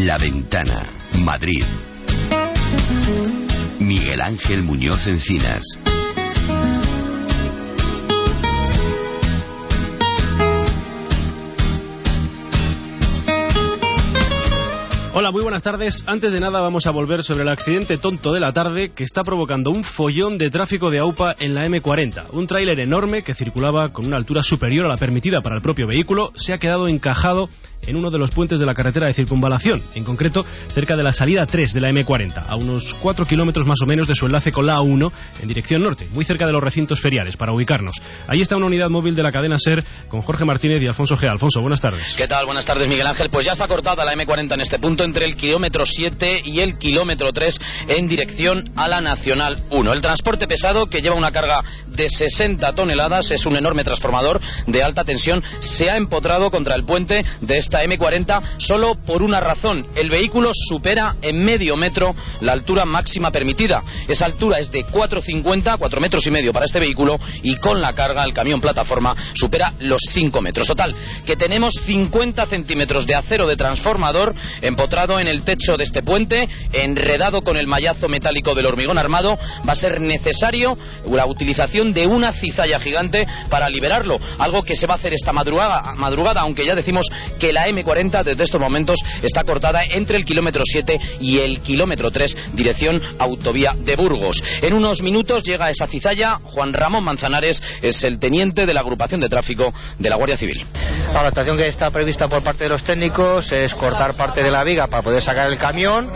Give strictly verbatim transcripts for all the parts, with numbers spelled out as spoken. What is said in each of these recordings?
La Ventana, Madrid. Miguel Ángel Muñoz Encinas. Hola, muy buenas tardes. Antes de nada vamos a volver sobre el accidente tonto de la tarde que está provocando un follón de tráfico de AUPA en la eme cuarenta. Un tráiler enorme que circulaba con una altura superior a la permitida para el propio vehículo se ha quedado encajado en uno de los puentes de la carretera de circunvalación, en concreto cerca de la salida tres de la eme cuarenta, a unos cuatro kilómetros más o menos de su enlace con la A uno en dirección norte, muy cerca de los recintos feriales, para ubicarnos. Ahí está una unidad móvil de la cadena SER con Jorge Martínez y Alfonso Gea. Alfonso, buenas tardes. ¿Qué tal? Buenas tardes, Miguel Ángel. Pues ya está cortada la eme cuarenta en este punto entre el kilómetro siete y el kilómetro tres en dirección a la Nacional uno. El transporte pesado, que lleva una carga de sesenta toneladas, es un enorme transformador de alta tensión, se ha empotrado contra el puente de esta eme cuarenta solo por una razón: el vehículo supera en medio metro la altura máxima permitida. Esa altura es de cuatro cincuenta, cuatro metros y medio para este vehículo, y con la carga el camión plataforma supera los cinco metros. Total, que tenemos cincuenta centímetros de acero de transformador empotrado en el techo de este puente, enredado con el mallazo metálico del hormigón armado. Va a ser necesario la utilización de una cizalla gigante para liberarlo, algo que se va a hacer esta madrugada, madrugada aunque ya decimos que la eme cuarenta desde estos momentos está cortada entre el kilómetro siete y el kilómetro tres, dirección autovía de Burgos. En unos minutos llega esa cizalla. Juan Ramón Manzanares es el teniente de la agrupación de tráfico de la Guardia Civil. La actuación que está prevista por parte de los técnicos es cortar parte de la viga para poder sacar el camión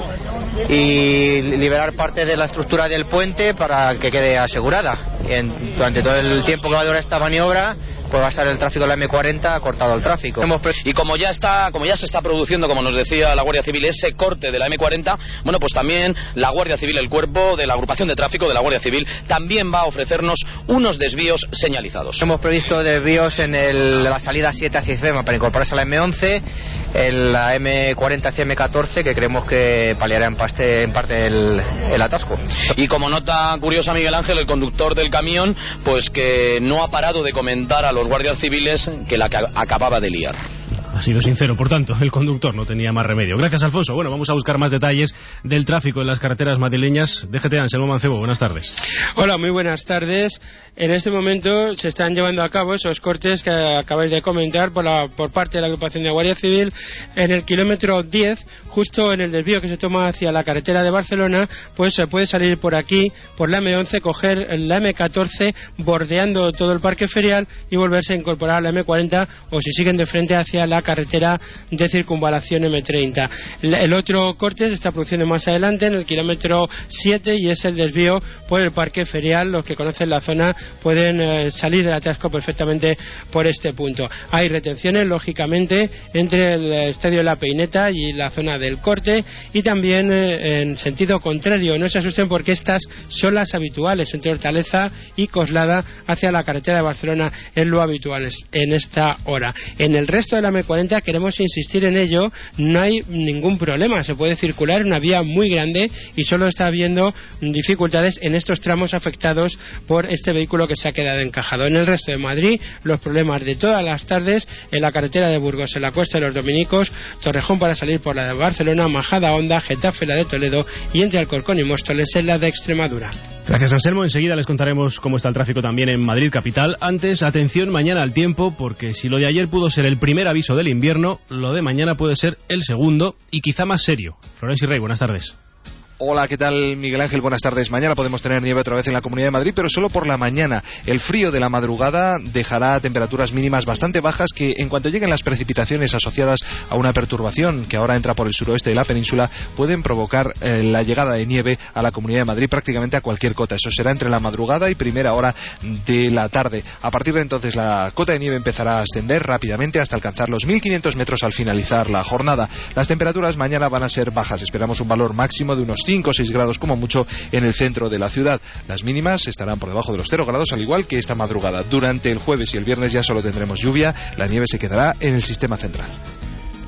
y liberar parte de la estructura del puente para que quede asegurada. Y en, durante todo el tiempo que va a durar esta maniobra, pues va a estar el tráfico de la eme cuarenta cortado al tráfico. Y como ya está, como ya se está produciendo, como nos decía la Guardia Civil, ese corte de la eme cuarenta, bueno, pues también la Guardia Civil, el cuerpo de la agrupación de tráfico de la Guardia Civil, también va a ofrecernos unos desvíos señalizados. Hemos previsto desvíos en el, la salida siete hacia Ifema para incorporarse a la eme once, en la eme cuarenta hacia eme catorce, que creemos que paliará en parte, en parte el, el atasco. Y como nota curiosa, Miguel Ángel, el conductor del camión, pues que no ha parado de comentar a los guardias civiles que la que acababa de liar. Ha sido sincero, por tanto, el conductor no tenía más remedio. Gracias, Alfonso. Bueno, vamos a buscar más detalles del tráfico en las carreteras madrileñas. D G T, Anselmo Mancebo, buenas tardes. Hola, muy buenas tardes. En este momento se están llevando a cabo esos cortes que acabáis de comentar por, la, por parte de la agrupación de Guardia Civil en el kilómetro diez, justo en el desvío que se toma hacia la carretera de Barcelona. Pues se puede salir por aquí, por la eme once, coger la eme catorce bordeando todo el parque ferial y volverse a incorporar a la eme cuarenta, o si siguen de frente hacia la carretera de circunvalación eme treinta. El otro corte se está produciendo más adelante en el kilómetro siete y es el desvío por el parque ferial. Los que conocen la zona pueden eh, salir del atasco perfectamente por este punto. Hay retenciones, lógicamente, entre el estadio de la Peineta y la zona del corte, y también eh, en sentido contrario. No se asusten, porque estas son las habituales entre Hortaleza y Coslada hacia la carretera de Barcelona, es lo habitual en esta hora. En el resto de la eme cuarenta queremos insistir en ello, no hay ningún problema, se puede circular en una vía muy grande y solo está habiendo dificultades en estos tramos afectados por este vehículo que se ha quedado encajado. En el resto de Madrid, los problemas de todas las tardes en la carretera de Burgos, en la Cuesta de los Dominicos, Torrejón para salir por la de Barcelona, Majada Honda, Getafe la de Toledo y entre Alcorcón y Móstoles en la de Extremadura. Gracias, Anselmo. Enseguida les contaremos cómo está el tráfico también en Madrid capital. Antes, atención mañana al tiempo, porque si lo de ayer pudo ser el primer aviso del invierno, lo de mañana puede ser el segundo y quizá más serio. Florencio Rey, buenas tardes. Hola, ¿qué tal, Miguel Ángel? Buenas tardes. Mañana podemos tener nieve otra vez en la Comunidad de Madrid, pero solo por la mañana. El frío de la madrugada dejará temperaturas mínimas bastante bajas que, en cuanto lleguen las precipitaciones asociadas a una perturbación que ahora entra por el suroeste de la península, pueden provocar eh, la llegada de nieve a la Comunidad de Madrid prácticamente a cualquier cota. Eso será entre la madrugada y primera hora de la tarde. A partir de entonces, la cota de nieve empezará a ascender rápidamente hasta alcanzar los mil quinientos metros al finalizar la jornada. Las temperaturas mañana van a ser bajas. Esperamos un valor máximo de unos cinco o seis grados como mucho en el centro de la ciudad. Las mínimas estarán por debajo de los cero grados, al igual que esta madrugada. Durante el jueves y el viernes ya solo tendremos lluvia. La nieve se quedará en el sistema central.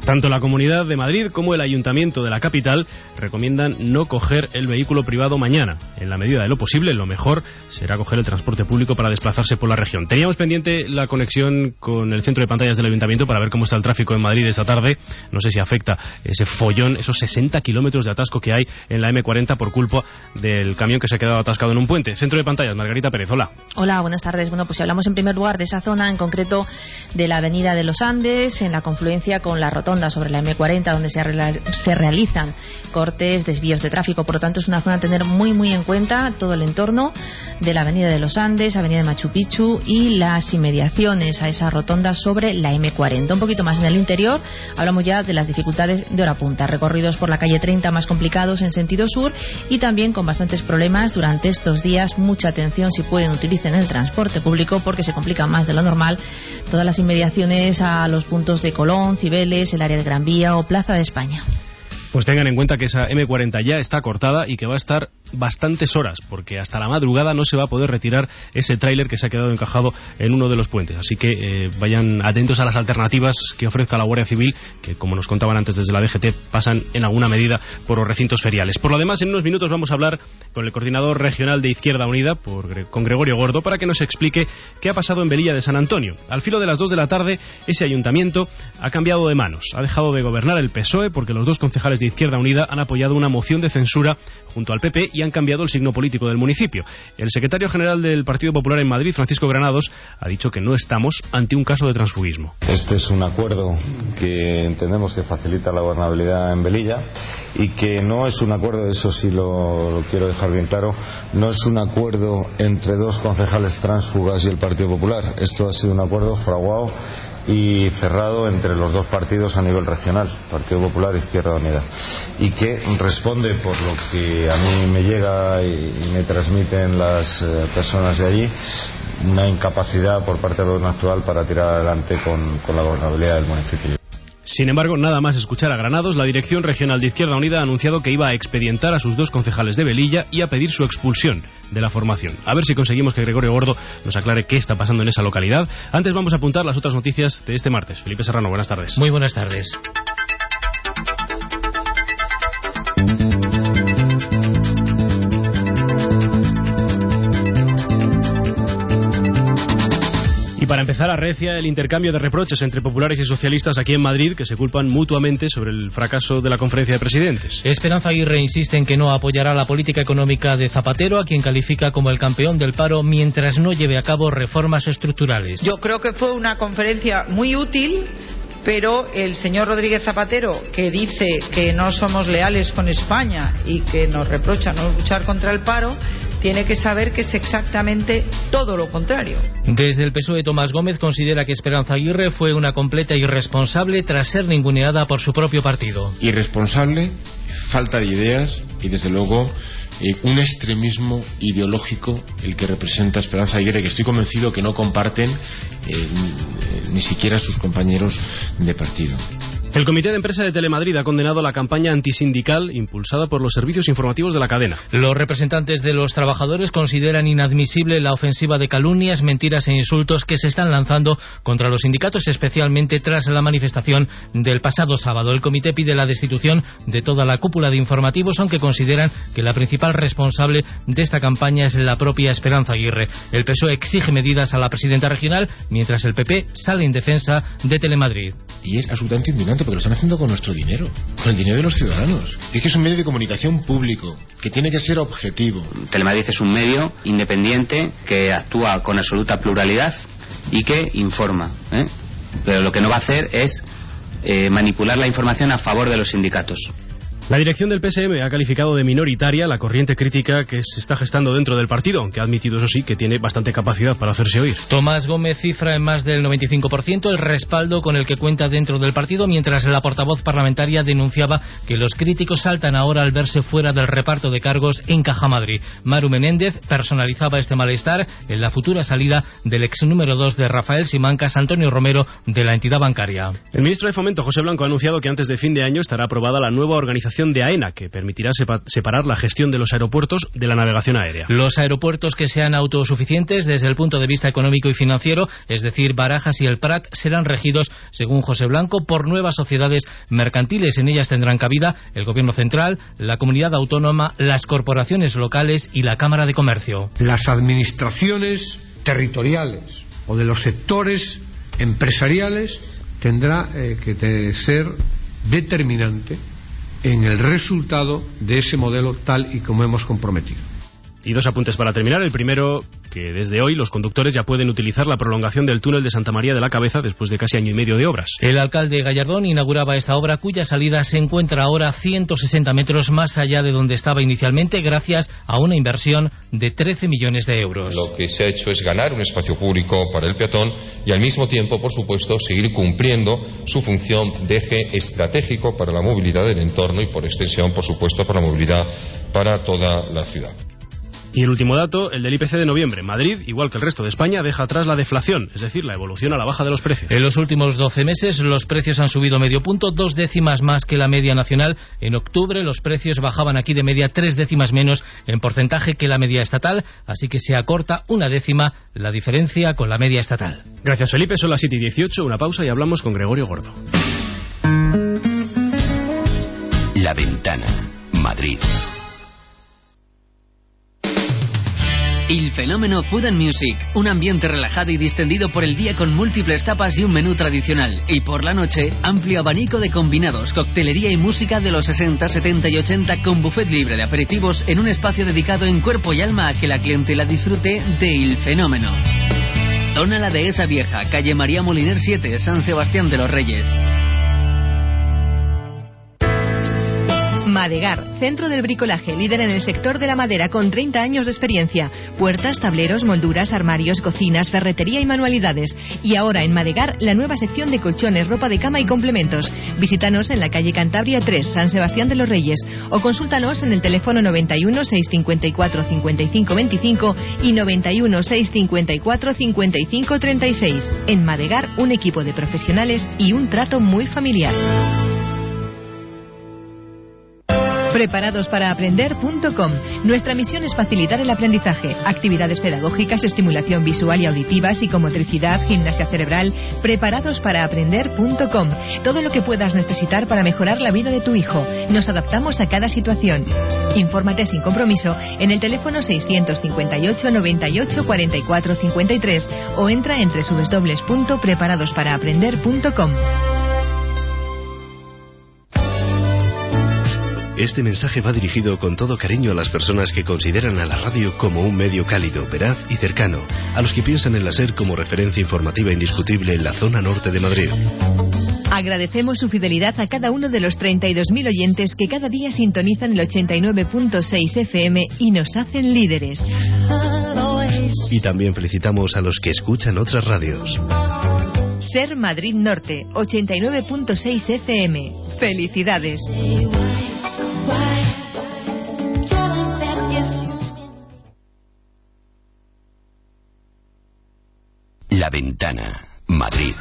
Tanto la Comunidad de Madrid como el Ayuntamiento de la capital recomiendan no coger el vehículo privado mañana. En la medida de lo posible, lo mejor será coger el transporte público para desplazarse por la región. Teníamos pendiente la conexión con el centro de pantallas del Ayuntamiento para ver cómo está el tráfico en Madrid esta tarde. No sé si afecta ese follón, esos sesenta kilómetros de atasco que hay en la eme cuarenta por culpa del camión que se ha quedado atascado en un puente. Centro de pantallas, Margarita Pérez, hola. Hola, buenas tardes. Bueno, pues si hablamos en primer lugar de esa zona, en concreto de la avenida de los Andes, en la confluencia con la rotonda sobre la eme cuarenta, donde se, se realizan cortes, desvíos de tráfico. Por lo tanto, es una zona a tener muy muy en cuenta, todo el entorno de la avenida de los Andes, avenida de Machu Picchu y las inmediaciones a esa rotonda sobre la eme cuarenta. Un poquito más en el interior, hablamos ya de las dificultades de hora punta, recorridos por la calle treinta más complicados en sentido sur y también con bastantes problemas durante estos días. Mucha atención si pueden, utilicen el transporte público porque se complica más de lo normal todas las inmediaciones a los puntos de Colón, Cibeles, el área de Gran Vía o Plaza de España. Pues tengan en cuenta que esa eme cuarenta ya está cortada y que va a estar bastantes horas, porque hasta la madrugada no se va a poder retirar ese tráiler que se ha quedado encajado en uno de los puentes. Así que eh, vayan atentos a las alternativas que ofrezca la Guardia Civil, que como nos contaban antes desde la D G T, pasan en alguna medida por los recintos feriales. Por lo demás, en unos minutos vamos a hablar con el coordinador regional de Izquierda Unida, por, con Gregorio Gordo, para que nos explique qué ha pasado en Velilla de San Antonio. Al filo de las dos de la tarde, ese ayuntamiento ha cambiado de manos. Ha dejado de gobernar el P S O E porque los dos concejales de Izquierda Unida han apoyado una moción de censura junto al P P y han cambiado el signo político del municipio. El secretario general del Partido Popular en Madrid, Francisco Granados, ha dicho que no estamos ante un caso de transfugismo. Este es un acuerdo que entendemos que facilita la gobernabilidad en Velilla y que no es un acuerdo, eso sí lo, lo quiero dejar bien claro, no es un acuerdo entre dos concejales tránsfugas y el Partido Popular. Esto ha sido un acuerdo fraguado y cerrado entre los dos partidos a nivel regional, Partido Popular e Izquierda Unida, y que responde, por lo que a mí me llega y me transmiten las eh, personas de allí, una incapacidad por parte del gobierno actual para tirar adelante con, con la gobernabilidad del municipio. Sin embargo, nada más escuchar a Granados, la Dirección Regional de Izquierda Unida ha anunciado que iba a expedientar a sus dos concejales de Velilla y a pedir su expulsión de la formación. A ver si conseguimos que Gregorio Gordo nos aclare qué está pasando en esa localidad. Antes vamos a apuntar las otras noticias de este martes. Felipe Serrano, buenas tardes. Muy buenas tardes. Y para empezar, arrecia el intercambio de reproches entre populares y socialistas aquí en Madrid, que se culpan mutuamente sobre el fracaso de la conferencia de presidentes. Esperanza Aguirre insiste en que no apoyará la política económica de Zapatero, a quien califica como el campeón del paro, mientras no lleve a cabo reformas estructurales. Yo creo que fue una conferencia muy útil, pero el señor Rodríguez Zapatero, que dice que no somos leales con España y que nos reprocha no luchar contra el paro, tiene que saber que es exactamente todo lo contrario. Desde el P S O E, Tomás Gómez considera que Esperanza Aguirre fue una completa irresponsable tras ser ninguneada por su propio partido. Irresponsable, falta de ideas y desde luego eh, un extremismo ideológico el que representa Esperanza Aguirre, que estoy convencido que no comparten eh, ni siquiera sus compañeros de partido. El Comité de Empresa de Telemadrid ha condenado la campaña antisindical impulsada por los servicios informativos de la cadena. Los representantes de los trabajadores consideran inadmisible la ofensiva de calumnias, mentiras e insultos que se están lanzando contra los sindicatos, especialmente tras la manifestación del pasado sábado. El comité pide la destitución de toda la cúpula de informativos, aunque consideran que la principal responsable de esta campaña es la propia Esperanza Aguirre. El P S O E exige medidas a la presidenta regional, mientras el P P sale en defensa de Telemadrid. Y es absolutamente indignante porque lo están haciendo con nuestro dinero, con el dinero de los ciudadanos. Es que es un medio de comunicación público, que tiene que ser objetivo. Telemadrid es un medio independiente que actúa con absoluta pluralidad y que informa, ¿eh? Pero lo que no va a hacer es eh, manipular la información a favor de los sindicatos. La dirección del P S M ha calificado de minoritaria la corriente crítica que se está gestando dentro del partido, aunque ha admitido, eso sí, que tiene bastante capacidad para hacerse oír. Tomás Gómez cifra en más del noventa y cinco por ciento el respaldo con el que cuenta dentro del partido, mientras la portavoz parlamentaria denunciaba que los críticos saltan ahora al verse fuera del reparto de cargos en Caja Madrid. Maru Menéndez personalizaba este malestar en la futura salida del ex número dos de Rafael Simancas, Antonio Romero, de la entidad bancaria. El ministro de Fomento, José Blanco, ha anunciado que antes de fin de año estará aprobada la nueva organización creación de AENA, que permitirá sepa separar la gestión de los aeropuertos de la navegación aérea. Los aeropuertos que sean autosuficientes desde el punto de vista económico y financiero, es decir, Barajas y el Prat, serán regidos, según José Blanco, por nuevas sociedades mercantiles. En ellas tendrán cabida el Gobierno central, la comunidad autónoma, las corporaciones locales y la Cámara de Comercio. Las administraciones territoriales o de los sectores empresariales tendrá eh, que te, ser determinante en el resultado de ese modelo tal y como hemos comprometido. Y dos apuntes para terminar. El primero, que desde hoy los conductores ya pueden utilizar la prolongación del túnel de Santa María de la Cabeza después de casi año y medio de obras. El alcalde Gallardón inauguraba esta obra, cuya salida se encuentra ahora ciento sesenta metros más allá de donde estaba inicialmente, gracias a una inversión de trece millones de euros. Lo que se ha hecho es ganar un espacio público para el peatón y al mismo tiempo, por supuesto, seguir cumpliendo su función de eje estratégico para la movilidad del entorno y, por extensión, por supuesto, para la movilidad para toda la ciudad. Y el último dato, el del I P C de noviembre. Madrid, igual que el resto de España, deja atrás la deflación, es decir, la evolución a la baja de los precios. En los últimos doce meses los precios han subido medio punto, dos décimas más que la media nacional. En octubre los precios bajaban aquí de media tres décimas menos en porcentaje que la media estatal, así que se acorta una décima la diferencia con la media estatal. Gracias, Felipe. Son las siete y dieciocho, una pausa y hablamos con Gregorio Gordo. La Ventana, Madrid. Il Fenómeno Food and Music, un ambiente relajado y distendido por el día con múltiples tapas y un menú tradicional, y por la noche, amplio abanico de combinados, coctelería y música de los sesenta, setenta y ochenta con buffet libre de aperitivos en un espacio dedicado en cuerpo y alma a que la clientela disfrute de Il Fenómeno. Zona La Dehesa Vieja, calle María Moliner siete, San Sebastián de los Reyes. Madegar, centro del bricolaje, líder en el sector de la madera con treinta años de experiencia. Puertas, tableros, molduras, armarios, cocinas, ferretería y manualidades. Y ahora en Madegar, la nueva sección de colchones, ropa de cama y complementos. Visítanos en la calle Cantabria tres, San Sebastián de los Reyes, o consúltanos en el teléfono noventa y uno, seiscientos cincuenta y cuatro, cincuenta y cinco veinticinco y noventa y uno, seiscientos cincuenta y cuatro, cincuenta y cinco treinta y seis. En Madegar, un equipo de profesionales y un trato muy familiar. preparados para aprender punto com. Nuestra misión es facilitar el aprendizaje. Actividades pedagógicas, estimulación visual y auditiva, psicomotricidad, gimnasia cerebral. preparados para aprender punto com. Todo lo que puedas necesitar para mejorar la vida de tu hijo. Nos adaptamos a cada situación. Infórmate sin compromiso en el teléfono seiscientos cincuenta y ocho, noventa y ocho, cuarenta y cuatro cincuenta y tres o entra en doble u doble u doble u punto preparados para aprender punto com. Este mensaje va dirigido con todo cariño a las personas que consideran a la radio como un medio cálido, veraz y cercano, a los que piensan en la SER como referencia informativa indiscutible en la zona norte de Madrid. Agradecemos su fidelidad a cada uno de los treinta y dos mil oyentes que cada día sintonizan el ochenta y nueve punto seis F M y nos hacen líderes. Y también felicitamos a los que escuchan otras radios. SER Madrid Norte, ochenta y nueve punto seis F M. ¡Felicidades! La Ventana, Madrid.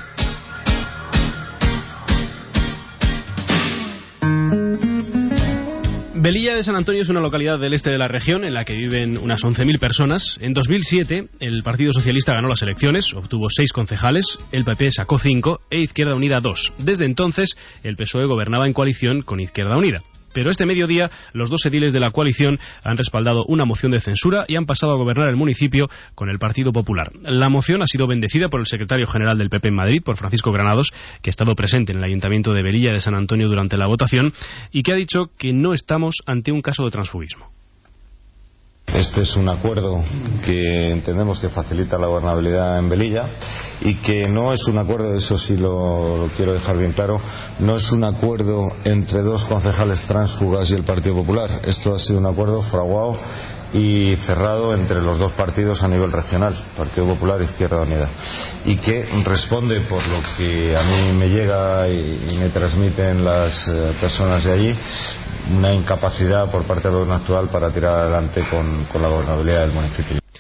Velilla de San Antonio es una localidad del este de la región en la que viven unas once mil personas. En dos mil siete el Partido Socialista ganó las elecciones, obtuvo seis concejales, el P P sacó cinco e Izquierda Unida dos. Desde entonces el P S O E gobernaba en coalición con Izquierda Unida. Pero este mediodía los dos ediles de la coalición han respaldado una moción de censura y han pasado a gobernar el municipio con el Partido Popular. La moción ha sido bendecida por el secretario general del P P en Madrid, por Francisco Granados, que ha estado presente en el Ayuntamiento de Velilla de San Antonio durante la votación y que ha dicho que no estamos ante un caso de transfugismo. Este es un acuerdo que entendemos que facilita la gobernabilidad en Velilla y que no es un acuerdo, eso sí lo, lo quiero dejar bien claro, no es un acuerdo entre dos concejales tránsfugas y el Partido Popular. Esto ha sido un acuerdo fraguado y cerrado entre los dos partidos a nivel regional, Partido Popular e Izquierda Unida, y que responde, por lo que a mí me llega y, y me transmiten las eh, personas de allí, una incapacidad por parte del gobierno actual para tirar adelante con, con la gobernabilidad del municipio.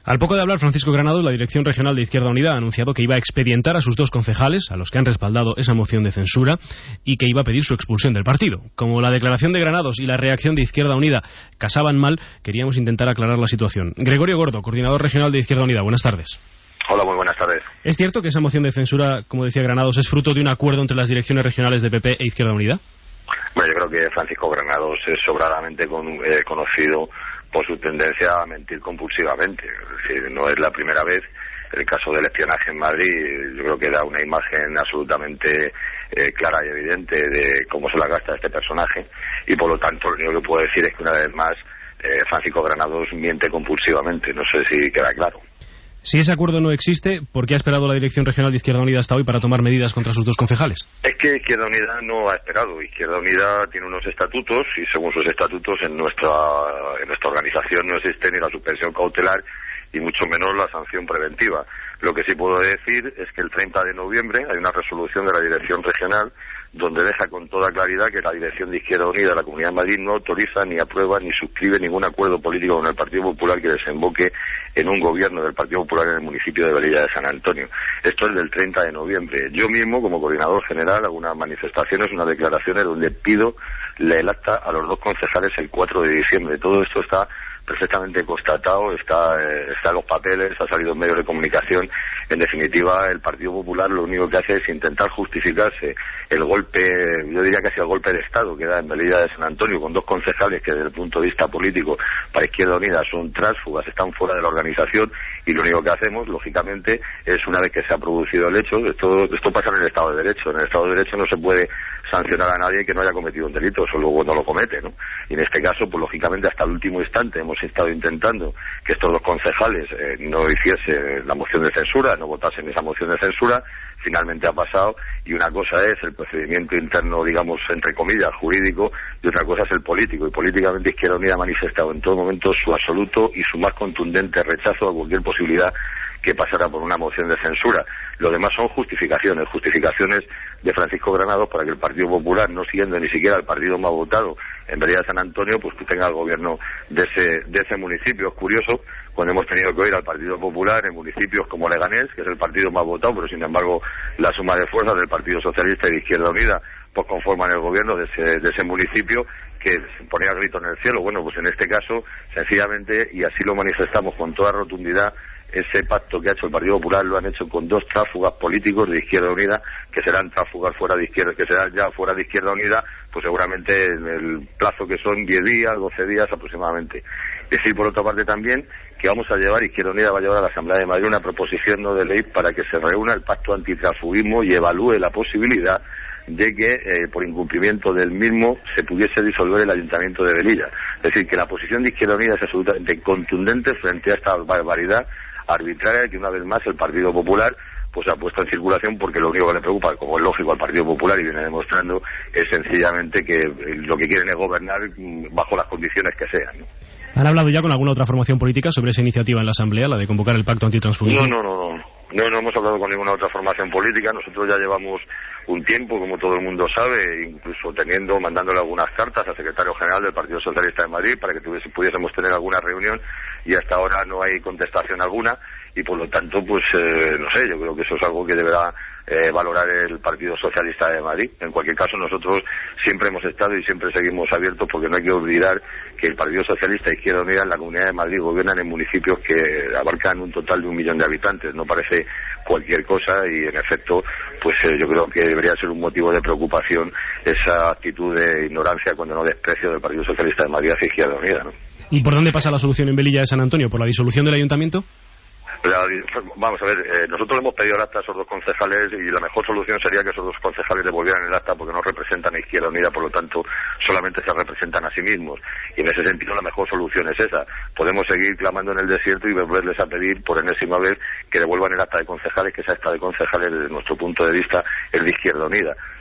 Al poco de hablar Francisco Granados, la Dirección Regional de Izquierda Unida ha anunciado que iba a expedientar a sus dos concejales, a los que han respaldado esa moción de censura, y que iba a pedir su expulsión del partido. Como la declaración de Granados y la reacción de Izquierda Unida casaban mal, queríamos intentar aclarar la situación. Gregorio Gordo, coordinador regional de Izquierda Unida, buenas tardes. Hola, muy buenas tardes. ¿Es cierto que esa moción de censura, como decía Granados, es fruto de un acuerdo entre las direcciones regionales de P P e Izquierda Unida? Bueno, yo creo que Francisco Granados es sobradamente con, eh, conocido por su tendencia a mentir compulsivamente. Es decir, no es la primera vez. El caso del espionaje en Madrid, yo creo que da una imagen absolutamente eh, clara y evidente de cómo se la gasta este personaje, y por lo tanto lo único que puedo decir es que una vez más eh, Francisco Granados miente compulsivamente. No sé si queda claro. Si ese acuerdo no existe, ¿por qué ha esperado la Dirección Regional de Izquierda Unida hasta hoy para tomar medidas contra sus dos concejales? Es que Izquierda Unida no ha esperado. Izquierda Unida tiene unos estatutos y según sus estatutos en nuestra, en nuestra organización no existe ni la suspensión cautelar y mucho menos la sanción preventiva. Lo que sí puedo decir es que el treinta de noviembre hay una resolución de la Dirección Regional donde deja con toda claridad que la Dirección de Izquierda Unida de la Comunidad de Madrid no autoriza, ni aprueba, ni suscribe ningún acuerdo político con el Partido Popular que desemboque en un gobierno del Partido Popular en el municipio de Velilla de San Antonio. Esto es del treinta de noviembre. Yo mismo, como coordinador general, hago unas manifestaciones, unas declaraciones donde pido el acta a los dos concejales el cuatro de diciembre. Todo esto está perfectamente constatado, está, eh, está en los papeles, ha salido en medios de comunicación. En definitiva, el Partido Popular lo único que hace es intentar justificarse el golpe, yo diría casi el golpe de Estado que da en Velilla de San Antonio, con dos concejales que desde el punto de vista político para Izquierda Unida son tránsfugas, están fuera de la organización, y lo único que hacemos, lógicamente, es una vez que se ha producido el hecho, esto, esto pasa en el Estado de Derecho. En el Estado de Derecho no se puede sancionar a nadie que no haya cometido un delito, eso luego no lo comete, ¿no? Y en este caso, pues lógicamente hasta el último instante hemos estado intentando que estos dos concejales eh, no hiciesen la moción de censura, no votasen esa moción de censura. Finalmente ha pasado, y una cosa es el procedimiento interno, digamos, entre comillas, jurídico, y otra cosa es el político. Y políticamente Izquierda Unida ha manifestado en todo momento su absoluto y su más contundente rechazo a cualquier posibilidad que pasara por una moción de censura. Lo demás son justificaciones, justificaciones de Francisco Granados para que el Partido Popular, no siendo ni siquiera el partido más votado en Velilla de San Antonio, pues que tenga el gobierno de ese, de ese municipio. Es curioso cuando hemos tenido que oír al Partido Popular en municipios como Leganés, que es el partido más votado, pero sin embargo la suma de fuerzas del Partido Socialista y de Izquierda Unida pues conforman el gobierno de ese, de ese municipio, que ponía el grito en el cielo. Bueno, pues en este caso, sencillamente, y así lo manifestamos con toda rotundidad, ese pacto que ha hecho el Partido Popular lo han hecho con dos tráfugas políticos de Izquierda Unida, que serán tráfugas fuera de Izquierda, que serán ya fuera de Izquierda Unida, pues seguramente en el plazo que son diez días, doce días aproximadamente. Decir por otra parte también que vamos a llevar, Izquierda Unida va a llevar a la Asamblea de Madrid una proposición no de ley para que se reúna el pacto antitransfugismo y evalúe la posibilidad de que eh, por incumplimiento del mismo se pudiese disolver el Ayuntamiento de Velilla. Es decir, que la posición de Izquierda Unida es absolutamente contundente frente a esta barbaridad arbitraria que una vez más el Partido Popular pues ha puesto en circulación, porque lo único que le preocupa, como es lógico al Partido Popular y viene demostrando, es sencillamente que lo que quieren es gobernar bajo las condiciones que sean, ¿no? ¿Han hablado ya con alguna otra formación política sobre esa iniciativa en la Asamblea, la de convocar el pacto antitransfugismo? No, no, no, no. No, no hemos hablado con ninguna otra formación política. Nosotros ya llevamos un tiempo, como todo el mundo sabe, incluso teniendo, mandándole algunas cartas al secretario general del Partido Socialista de Madrid para que tuviese, pudiésemos tener alguna reunión, y hasta ahora no hay contestación alguna, y por lo tanto, pues, eh, no sé, yo creo que eso es algo que deberá eh, valorar el Partido Socialista de Madrid. En cualquier caso, nosotros siempre hemos estado y siempre seguimos abiertos, porque no hay que olvidar que el Partido Socialista y Izquierda Unida en la Comunidad de Madrid gobiernan en municipios que abarcan un total de un millón de habitantes. No parece cualquier cosa, y en efecto, pues eh, yo creo que debería ser un motivo de preocupación esa actitud de ignorancia, cuando no desprecio, del Partido Socialista de Madrid hacia Izquierda Unida, ¿no? ¿Y por dónde pasa la solución en Velilla de San Antonio? ¿Por la disolución del ayuntamiento? La, vamos a ver, eh, nosotros le hemos pedido el acta a esos dos concejales, y la mejor solución sería que esos dos concejales devolvieran el acta, porque no representan a Izquierda Unida, por lo tanto solamente se representan a sí mismos, y en ese sentido la mejor solución es esa. Podemos seguir clamando en el desierto y volverles a pedir por enésima vez que devuelvan el acta de concejales, que esa acta de concejales desde nuestro punto de vista es de Izquierda Unida.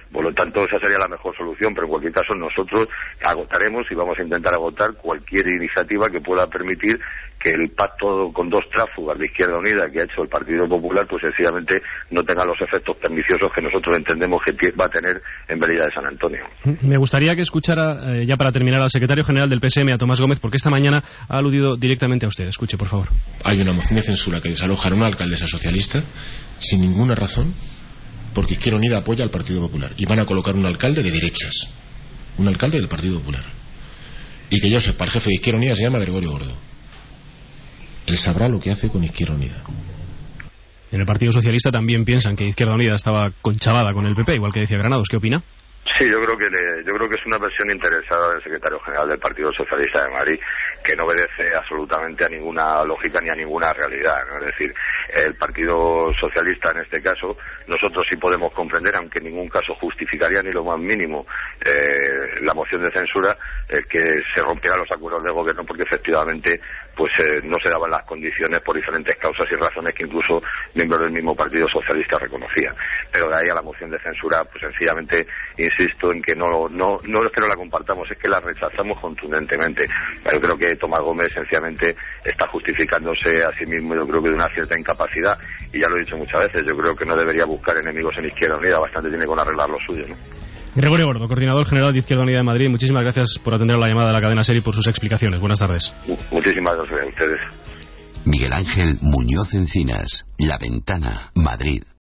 Por lo tanto, esa sería la mejor solución, pero en cualquier caso nosotros agotaremos y vamos a intentar agotar cualquier iniciativa que pueda permitir que el pacto con dos tráfugas de Izquierda Unida que ha hecho el Partido Popular, pues sencillamente no tenga los efectos perniciosos que nosotros entendemos que va a tener en Velilla de San Antonio. Me gustaría que escuchara, eh, ya para terminar, al secretario general del P S M, a Tomás Gómez, porque esta mañana ha aludido directamente a usted. Escuche, por favor. Hay una moción de censura que desaloja a una alcaldesa socialista sin ninguna razón, porque Izquierda Unida apoya al Partido Popular y van a colocar un alcalde de derechas, un alcalde del Partido Popular, y que yo sepa, el jefe de Izquierda Unida se llama Gregorio Gordo. Él sabrá lo que hace con Izquierda Unida. En el Partido Socialista también piensan que Izquierda Unida estaba conchavada con el P P, igual que decía Granados. ¿Qué opina? Sí, yo creo que le, yo creo que es una versión interesada del secretario general del Partido Socialista de Madrid, que no obedece absolutamente a ninguna lógica ni a ninguna realidad, ¿no? Es decir, el Partido Socialista en este caso, nosotros sí podemos comprender, aunque en ningún caso justificaría ni lo más mínimo eh, la moción de censura, eh, que se rompieran los acuerdos de gobierno, porque efectivamente pues eh, no se daban las condiciones por diferentes causas y razones que incluso miembros del mismo Partido Socialista reconocían. Pero de ahí a la moción de censura, pues sencillamente insisto en que no, no, no es que no la compartamos, es que la rechazamos contundentemente. Yo creo que Tomás Gómez sencillamente está justificándose a sí mismo, yo creo que de una cierta incapacidad, y ya lo he dicho muchas veces, yo creo que no debería buscar enemigos en Izquierda Unida, bastante tiene con arreglar lo suyo, ¿no? Gregorio Gordo, coordinador general de Izquierda Unida de Madrid, muchísimas gracias por atender la llamada de la cadena SER y por sus explicaciones. Buenas tardes. Muchísimas gracias a ustedes. Miguel Ángel Muñoz Encinas, La Ventana, Madrid.